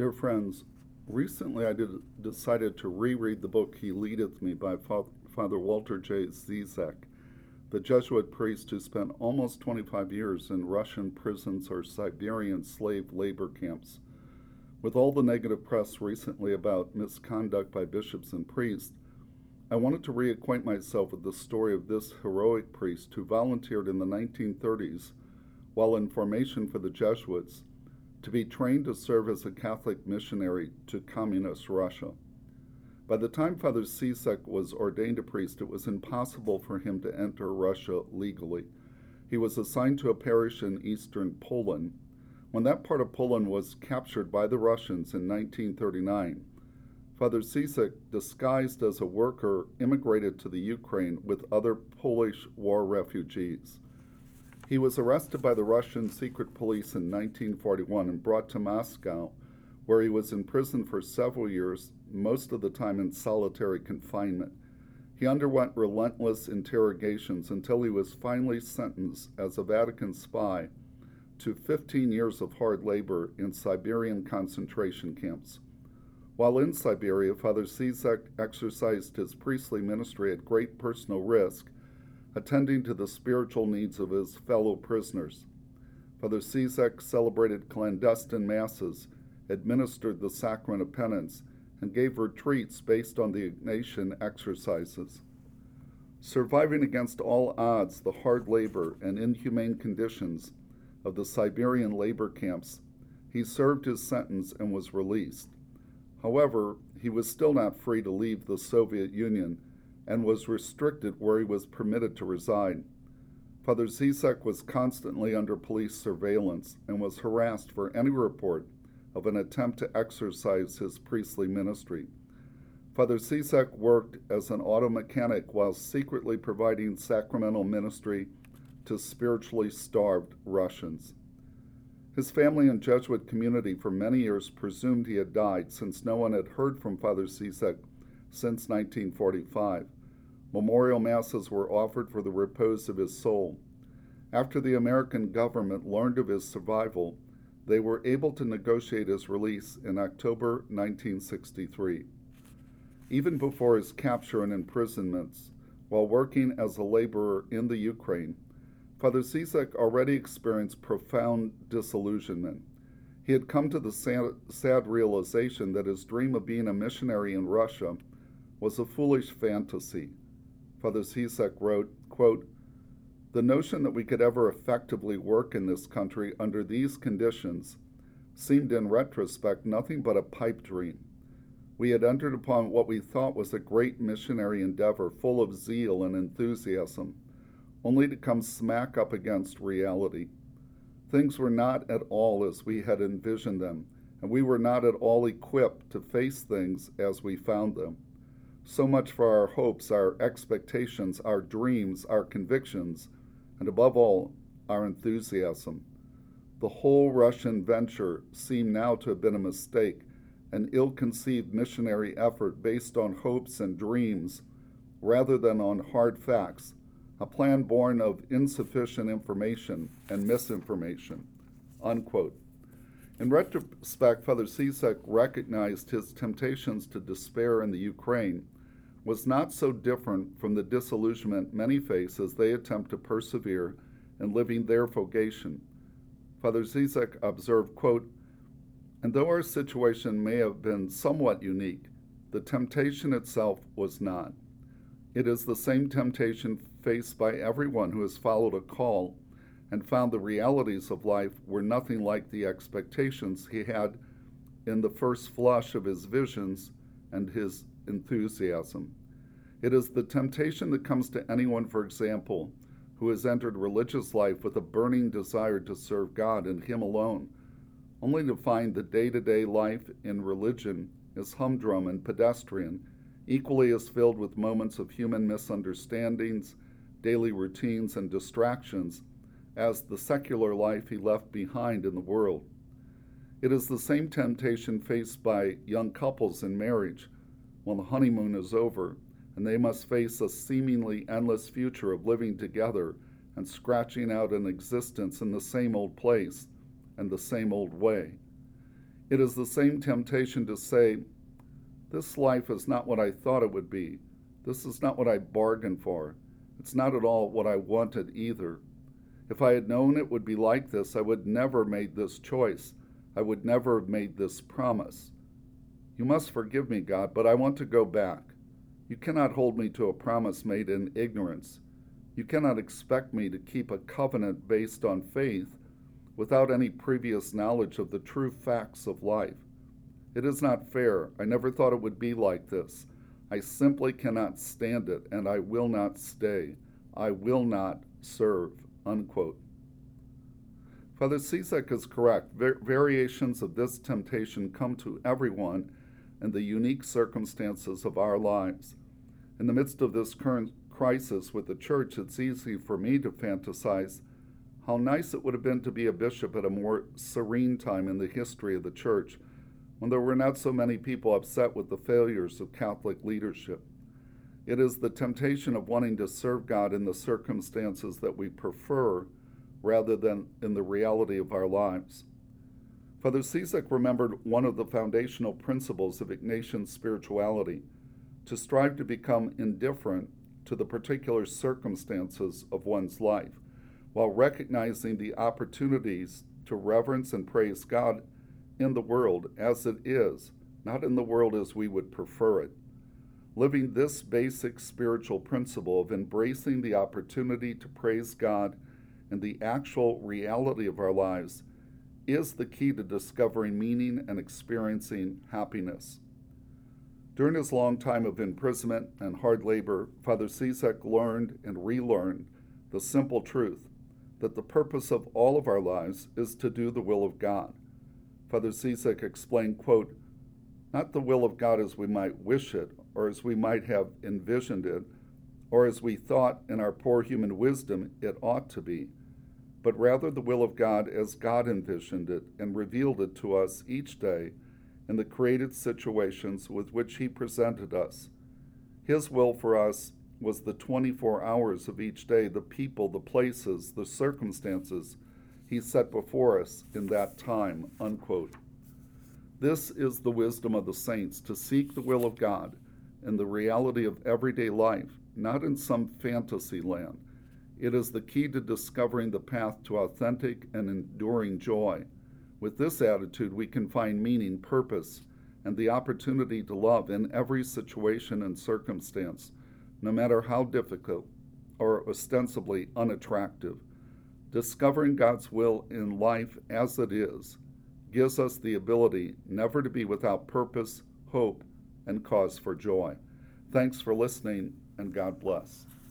Dear friends, recently decided to reread the book He Leadeth Me by Father Walter J. Zizek, the Jesuit priest who spent almost 25 years in Russian prisons or Siberian slave labor camps. With all the negative press recently about misconduct by bishops and priests, I wanted to reacquaint myself with the story of this heroic priest who volunteered in the 1930s while in formation for the Jesuits to be trained to serve as a Catholic missionary to communist Russia. By the time Father Zizek was ordained a priest, it was impossible for him to enter Russia legally. He was assigned to a parish in eastern Poland. When that part of Poland was captured by the Russians in 1939, Father Zizek, disguised as a worker, immigrated to the Ukraine with other Polish war refugees. He was arrested by the Russian secret police in 1941 and brought to Moscow, where he was imprisoned for several years, most of the time in solitary confinement. He underwent relentless interrogations until he was finally sentenced as a Vatican spy to 15 years of hard labor in Siberian concentration camps. While in Siberia, Father Zizek exercised his priestly ministry at great personal risk, attending to the spiritual needs of his fellow prisoners. Father Zizek celebrated clandestine masses, administered the sacrament of penance, and gave retreats based on the Ignatian exercises. Surviving against all odds the hard labor and inhumane conditions of the Siberian labor camps, he served his sentence and was released. However, he was still not free to leave the Soviet Union and was restricted where he was permitted to reside. Father Zizek was constantly under police surveillance and was harassed for any report of an attempt to exercise his priestly ministry. Father Zizek worked as an auto mechanic while secretly providing sacramental ministry to spiritually starved Russians. His family and Jesuit community for many years presumed he had died, since no one had heard from Father Zizek since 1945. Memorial masses were offered for the repose of his soul. After the American government learned of his survival, they were able to negotiate his release in October 1963. Even before his capture and imprisonments, while working as a laborer in the Ukraine, Father Zizek already experienced profound disillusionment. He had come to the sad realization that his dream of being a missionary in Russia was a foolish fantasy. Father Zizek wrote, quote, "The notion that we could ever effectively work in this country under these conditions seemed in retrospect nothing but a pipe dream. We had entered upon what we thought was a great missionary endeavor full of zeal and enthusiasm, only to come smack up against reality. Things were not at all as we had envisioned them, and we were not at all equipped to face things as we found them. So much for our hopes, our expectations, our dreams, our convictions, and above all, our enthusiasm. The whole Russian venture seemed now to have been a mistake, an ill-conceived missionary effort based on hopes and dreams rather than on hard facts, a plan born of insufficient information and misinformation." Unquote. In retrospect, Father Zizek recognized his temptations to despair in the Ukraine was not so different from the disillusionment many face as they attempt to persevere in living their vocation. Father Zizek observed, quote, "And though our situation may have been somewhat unique, the temptation itself was not. It is the same temptation faced by everyone who has followed a call and found the realities of life were nothing like the expectations he had in the first flush of his visions and his enthusiasm. It is the temptation that comes to anyone, for example, who has entered religious life with a burning desire to serve God and Him alone, only to find the day-to-day life in religion is humdrum and pedestrian, equally as filled with moments of human misunderstandings, daily routines, and distractions as the secular life he left behind in the world. It is the same temptation faced by young couples in marriage when the honeymoon is over and they must face a seemingly endless future of living together and scratching out an existence in the same old place and the same old way. It is the same temptation to say, this life is not what I thought it would be. This is not what I bargained for. It's not at all what I wanted either. If I had known it would be like this, I would never have made this choice. I would never have made this promise. You must forgive me, God, but I want to go back. You cannot hold me to a promise made in ignorance. You cannot expect me to keep a covenant based on faith without any previous knowledge of the true facts of life. It is not fair. I never thought it would be like this. I simply cannot stand it, and I will not stay. I will not serve." Unquote. Father Ciszek is correct. Variations of this temptation come to everyone in the unique circumstances of our lives. In the midst of this current crisis with the church, it's easy for me to fantasize how nice it would have been to be a bishop at a more serene time in the history of the church, when there were not so many people upset with the failures of Catholic leadership. It is the temptation of wanting to serve God in the circumstances that we prefer rather than in the reality of our lives. Father Ciszek remembered one of the foundational principles of Ignatian spirituality, to strive to become indifferent to the particular circumstances of one's life, while recognizing the opportunities to reverence and praise God in the world as it is, not in the world as we would prefer it. Living this basic spiritual principle of embracing the opportunity to praise God in the actual reality of our lives is the key to discovering meaning and experiencing happiness. During his long time of imprisonment and hard labor, Father Ciszek learned and relearned the simple truth that the purpose of all of our lives is to do the will of God. Father Ciszek explained, quote, "Not the will of God as we might wish it, or as we might have envisioned it, or as we thought in our poor human wisdom it ought to be, but rather the will of God as God envisioned it and revealed it to us each day in the created situations with which He presented us. His will for us was the 24 hours of each day, the people, the places, the circumstances He set before us in that time." Unquote. This is the wisdom of the saints, to seek the will of God in the reality of everyday life, not in some fantasy land. It is the key to discovering the path to authentic and enduring joy. With this attitude, we can find meaning, purpose, and the opportunity to love in every situation and circumstance, no matter how difficult or ostensibly unattractive. Discovering God's will in life as it is gives us the ability never to be without purpose, hope, and cause for joy. Thanks for listening, and God bless.